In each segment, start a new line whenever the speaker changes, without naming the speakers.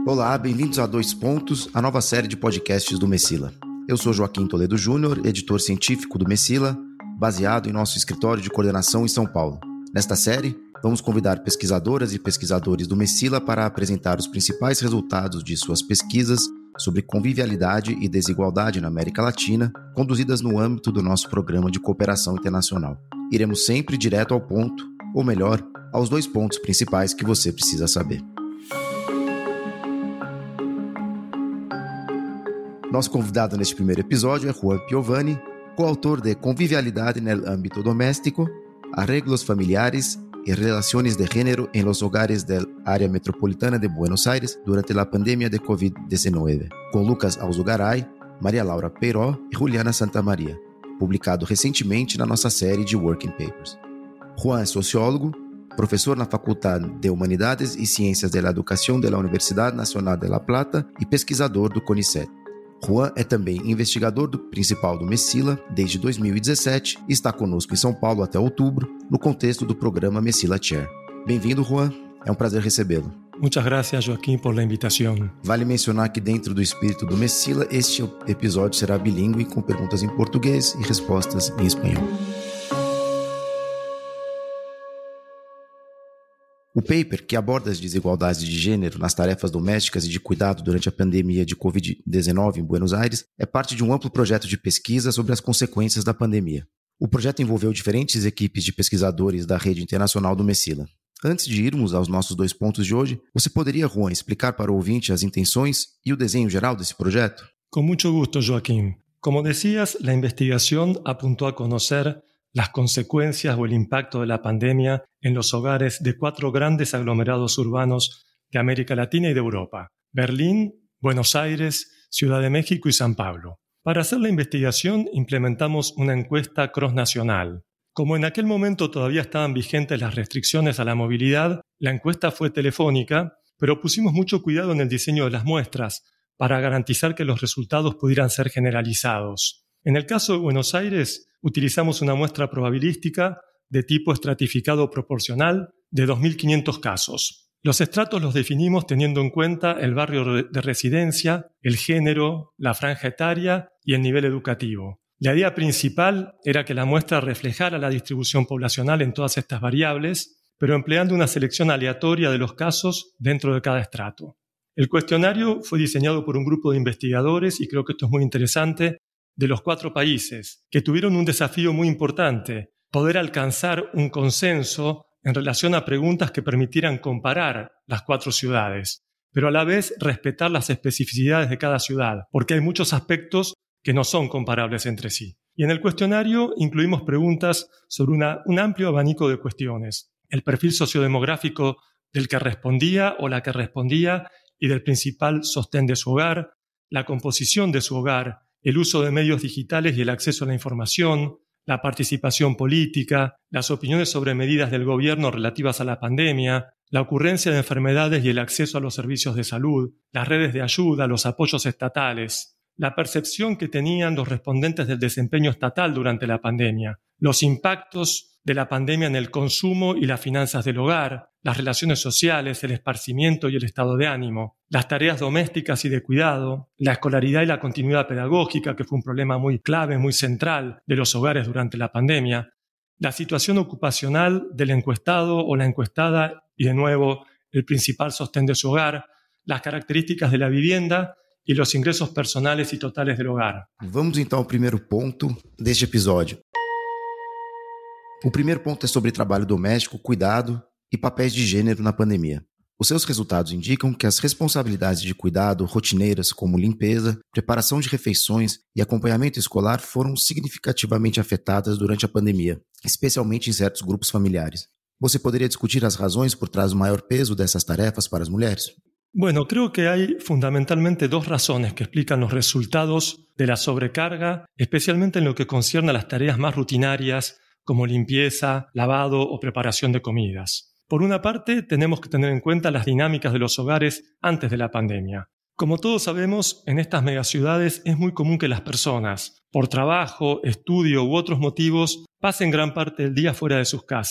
Olá, bem-vindos a Dois Pontos, a nova série de podcasts do Messila. Eu sou Joaquim Toledo Júnior, editor científico do Messila, baseado em nosso escritório de coordenação em São Paulo. Nesta série, vamos convidar pesquisadoras e pesquisadores do Messila para apresentar os principais resultados de suas pesquisas sobre convivialidade e desigualdade na América Latina, conduzidas no âmbito do nosso programa de cooperação internacional. Iremos sempre direto ao ponto, ou melhor, aos 2 pontos principais que você precisa saber. Nosso convidado neste primeiro episódio é Juan Piovani, coautor de Convivialidade en el ámbito doméstico, Arreglos familiares y relaciones de género en los hogares del área metropolitana de Buenos Aires durante la pandemia de COVID-19, com Lucas Alzugaray, Maria Laura Peiró e Juliana Santamaria, publicado recentemente na nossa série de Working Papers. Juan é sociólogo, professor na Faculdade de Humanidades e Ciências de la Educación de la Universidad Nacional de La Plata e pesquisador do CONICET. Juan é também investigador principal do Messila desde 2017 e está conosco em São Paulo até outubro, no contexto do programa Messila Chair. Bem-vindo, Juan. É um prazer recebê-lo.
Muchas gracias, Joaquim, por la invitación.
Vale mencionar que dentro do espírito do Messila, este episódio será bilíngue com perguntas em português e respostas em espanhol. O paper, que aborda as desigualdades de gênero nas tarefas domésticas e de cuidado durante a pandemia de Covid-19 em Buenos Aires, é parte de um amplo projeto de pesquisa sobre as consequências da pandemia. O projeto envolveu diferentes equipes de pesquisadores da rede internacional do Messila. Antes de irmos aos nossos 2 pontos de hoje, você poderia, Juan, explicar para o ouvinte as intenções e o desenho geral desse projeto?
Con mucho gusto, Joaquín. Como decías, la investigación apuntó a conocer las consecuencias o el impacto de la pandemia en los hogares de 4 grandes aglomerados urbanos de América Latina y de Europa: Berlín, Buenos Aires, Ciudad de México y San Pablo. Para hacer la investigación implementamos una encuesta cross-nacional. Como en aquel momento todavía estaban vigentes las restricciones a la movilidad, la encuesta fue telefónica, pero pusimos mucho cuidado en el diseño de las muestras para garantizar que los resultados pudieran ser generalizados. En el caso de Buenos Aires, utilizamos una muestra probabilística de tipo estratificado proporcional de 2.500 casos. Los estratos los definimos teniendo en cuenta el barrio de residencia, el género, la franja etaria y el nivel educativo. La idea principal era que la muestra reflejara la distribución poblacional en todas estas variables, pero empleando una selección aleatoria de los casos dentro de cada estrato. El cuestionario fue diseñado por un grupo de investigadores, y creo que esto es muy interesante, de los 4 países, que tuvieron un desafío muy importante: poder alcanzar un consenso en relación a preguntas que permitieran comparar las 4 ciudades, pero a la vez respetar las especificidades de cada ciudad, porque hay muchos aspectos que no son comparables entre sí. Y en el cuestionario incluimos preguntas sobre un amplio abanico de cuestiones: el perfil sociodemográfico del que respondía o la que respondía y del principal sostén de su hogar, la composición de su hogar, el uso de medios digitales y el acceso a la información, la participación política, las opiniones sobre medidas del gobierno relativas a la pandemia, la ocurrencia de enfermedades y el acceso a los servicios de salud, las redes de ayuda, los apoyos estatales, la percepción que tenían los respondentes del desempeño estatal durante la pandemia, los impactos de la pandemia en el consumo y las finanzas del hogar, las relaciones sociales, el esparcimiento y el estado de ánimo, las tareas domésticas y de cuidado, la escolaridad y la continuidad pedagógica, que fue un problema muy clave, muy central de los hogares durante la pandemia, la situación ocupacional del encuestado o la encuestada y, de nuevo, el principal sostén de su hogar, las características de la vivienda e os ingressos personais e totales do hogar.
Vamos então ao primeiro ponto deste episódio. O primeiro ponto é sobre trabalho doméstico, cuidado e papéis de gênero na pandemia. Os seus resultados indicam que as responsabilidades de cuidado rotineiras, como limpeza, preparação de refeições e acompanhamento escolar, foram significativamente afetadas durante a pandemia, especialmente em certos grupos familiares. Você poderia discutir as razões por trás do maior peso dessas tarefas para as mulheres?
Bueno, creo que hay fundamentalmente 2 razones que explican los resultados de la sobrecarga, especialmente en lo que concierne a las tareas más rutinarias como limpieza, lavado o preparación de comidas. Por una parte, tenemos que tener en cuenta las dinámicas de los hogares antes de la pandemia. Como todos sabemos, en estas megaciudades es muy común que las personas, por trabajo, estudio u otros motivos, pasen gran parte del día fuera de sus casas.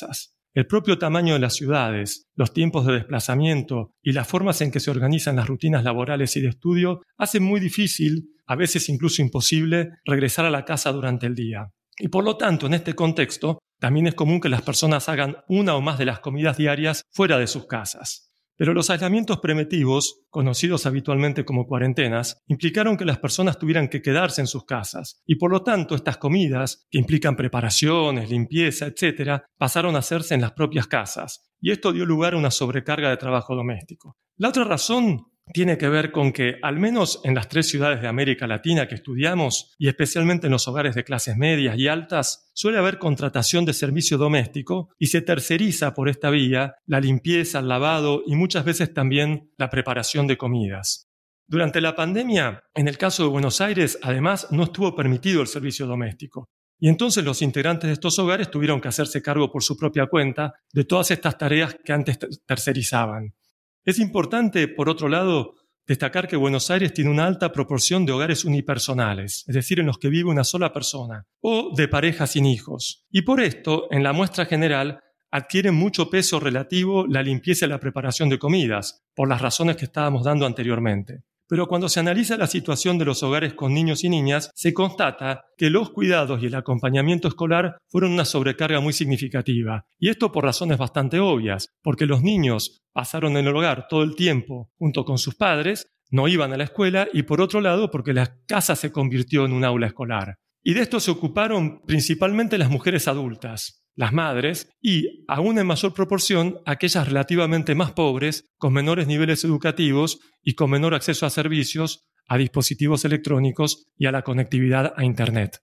el propio tamaño de las ciudades, los tiempos de desplazamiento y las formas en que se organizan las rutinas laborales y de estudio hacen muy difícil, a veces incluso imposible, regresar a la casa durante el día. Y por lo tanto, en este contexto, también es común que las personas hagan una o más de las comidas diarias fuera de sus casas. Pero los aislamientos preventivos, conocidos habitualmente como cuarentenas, implicaron que las personas tuvieran que quedarse en sus casas y por lo tanto estas comidas, que implican preparaciones, limpieza, etc., pasaron a hacerse en las propias casas y esto dio lugar a una sobrecarga de trabajo doméstico. La otra razón tiene que ver con que, al menos en las 3 ciudades de América Latina que estudiamos, y especialmente en los hogares de clases medias y altas, suele haber contratación de servicio doméstico y se terceriza por esta vía la limpieza, el lavado y muchas veces también la preparación de comidas. Durante la pandemia, en el caso de Buenos Aires, además, no estuvo permitido el servicio doméstico. Y entonces los integrantes de estos hogares tuvieron que hacerse cargo por su propia cuenta de todas estas tareas que antes tercerizaban. Es importante, por otro lado, destacar que Buenos Aires tiene una alta proporción de hogares unipersonales, es decir, en los que vive una sola persona, o de parejas sin hijos. Y por esto, en la muestra general, adquiere mucho peso relativo la limpieza y la preparación de comidas, por las razones que estábamos dando anteriormente. Pero cuando se analiza la situación de los hogares con niños y niñas, se constata que los cuidados y el acompañamiento escolar fueron una sobrecarga muy significativa. Y esto por razones bastante obvias, porque los niños pasaron en el hogar todo el tiempo junto con sus padres, no iban a la escuela y por otro lado porque la casa se convirtió en un aula escolar. Y de esto se ocuparon principalmente las mujeres adultas, las madres, y, aún en mayor proporción, aquellas relativamente más pobres, con menores niveles educativos y con menor acceso a servicios, a dispositivos electrónicos y a la conectividad a Internet.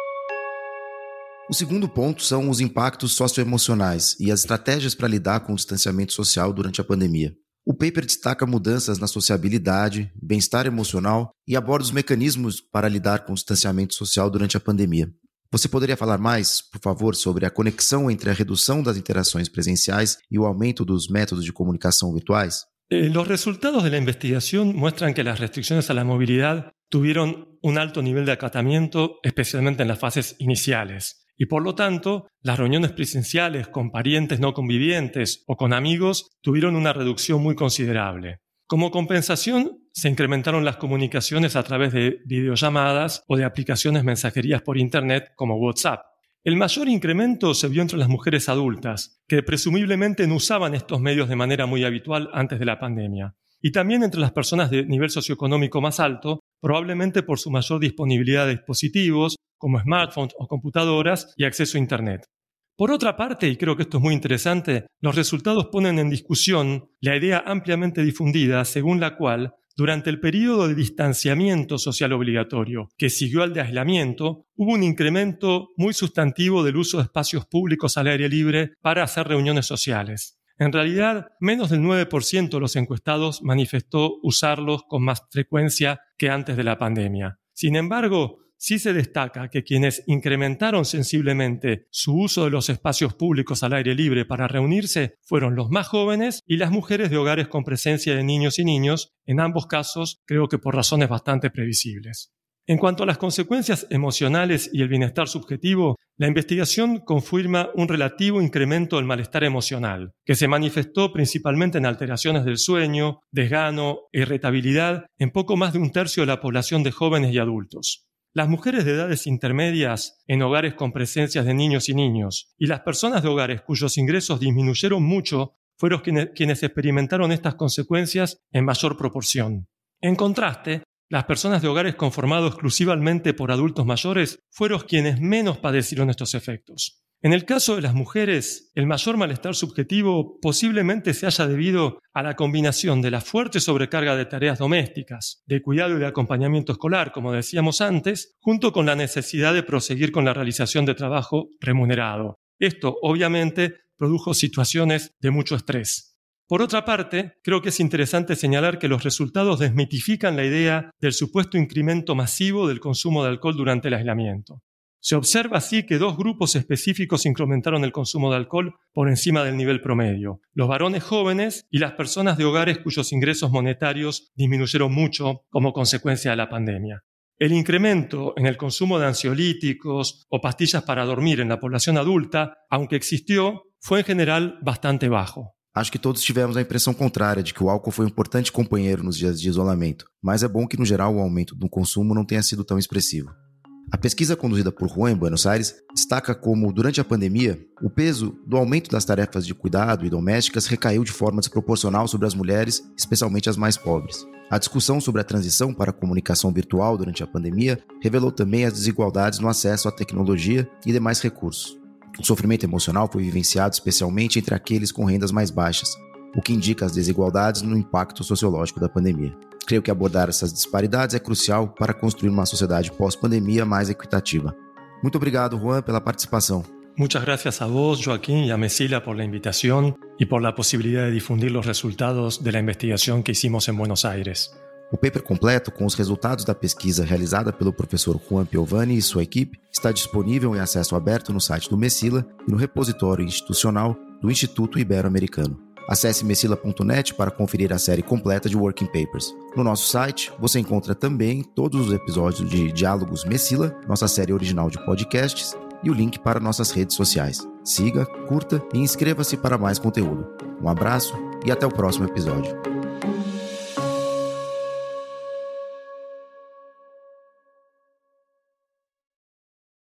O segundo ponto são os impactos socioemocionais e as estratégias para lidar com o distanciamento social durante a pandemia. O paper destaca mudanças na sociabilidade, bem-estar emocional e aborda os mecanismos para lidar com o distanciamento social durante a pandemia. Você poderia falar mais, por favor, sobre a conexão entre a redução das interações presenciais e o aumento dos métodos de comunicação virtuais?
Los resultados de la investigación muestran que las restricciones a la movilidad tuvieron un alto nivel de acatamiento, especialmente en las fases iniciales. Y por lo tanto, las reuniones presenciales con parientes no convivientes o con amigos tuvieron una reducción muy considerable. Como compensación, se incrementaron las comunicaciones a través de videollamadas o de aplicaciones mensajerías por Internet como WhatsApp. El mayor incremento se vio entre las mujeres adultas, que presumiblemente no usaban estos medios de manera muy habitual antes de la pandemia. Y también entre las personas de nivel socioeconómico más alto, probablemente por su mayor disponibilidad de dispositivos, como smartphones o computadoras, y acceso a Internet. Por otra parte, y creo que esto es muy interesante, los resultados ponen en discusión la idea ampliamente difundida según la cual, durante el periodo de distanciamiento social obligatorio que siguió al de aislamiento, hubo un incremento muy sustantivo del uso de espacios públicos al aire libre para hacer reuniones sociales. En realidad, menos del 9% de los encuestados manifestó usarlos con más frecuencia que antes de la pandemia. Sin embargo, sí se destaca que quienes incrementaron sensiblemente su uso de los espacios públicos al aire libre para reunirse fueron los más jóvenes y las mujeres de hogares con presencia de niños y niños, en ambos casos creo que por razones bastante previsibles. En cuanto a las consecuencias emocionales y el bienestar subjetivo, la investigación confirma un relativo incremento del malestar emocional, que se manifestó principalmente en alteraciones del sueño, desgano e irritabilidad en poco más de un tercio de la población de jóvenes y adultos. Las mujeres de edades intermedias en hogares con presencias de niños y niños y las personas de hogares cuyos ingresos disminuyeron mucho fueron quienes experimentaron estas consecuencias en mayor proporción. En contraste, las personas de hogares conformados exclusivamente por adultos mayores fueron quienes menos padecieron estos efectos. En el caso de las mujeres, el mayor malestar subjetivo posiblemente se haya debido a la combinación de la fuerte sobrecarga de tareas domésticas, de cuidado y de acompañamiento escolar, como decíamos antes, junto con la necesidad de proseguir con la realización de trabajo remunerado. Esto, obviamente, produjo situaciones de mucho estrés. Por otra parte, creo que es interesante señalar que los resultados desmitifican la idea del supuesto incremento masivo del consumo de alcohol durante el aislamiento. Se observa así que 2 grupos específicos incrementaron el consumo de alcohol por encima del nivel promedio: los varones jóvenes y las personas de hogares cuyos ingresos monetarios disminuyeron mucho como consecuencia de la pandemia. El incremento en el consumo de ansiolíticos o pastillas para dormir en la población adulta, aunque existió, fue en general bastante bajo.
Acho que todos tivemos a impressão contrária de que o álcool foi um importante companheiro nos dias de isolamento, mas é bom que, no geral, o aumento do consumo não tenha sido tão expressivo. A pesquisa conduzida por Juan em Buenos Aires destaca como, durante a pandemia, o peso do aumento das tarefas de cuidado e domésticas recaiu de forma desproporcional sobre as mulheres, especialmente as mais pobres. A discussão sobre a transição para a comunicação virtual durante a pandemia revelou também as desigualdades no acesso à tecnologia e demais recursos. O sofrimento emocional foi vivenciado especialmente entre aqueles com rendas mais baixas, o que indica as desigualdades no impacto sociológico da pandemia. Creio que abordar essas disparidades é crucial para construir uma sociedade pós-pandemia mais equitativa. Muito obrigado, Juan, pela participação.
Muchas gracias a vos, Joaquín, y a Mesila por la invitación y por la posibilidad de difundir los resultados de la investigación que hicimos en Buenos Aires.
O paper completo, com os resultados da pesquisa realizada pelo professor Juan Piovani e sua equipe, está disponível em acesso aberto no site do Mesila e no repositório institucional do Instituto Ibero-Americano. Acesse mesila.net para conferir a série completa de Working Papers. No nosso site, você encontra também todos os episódios de Diálogos Mesila, nossa série original de podcasts, e o link para nossas redes sociais. Siga, curta e inscreva-se para mais conteúdo. Um abraço e até o próximo episódio.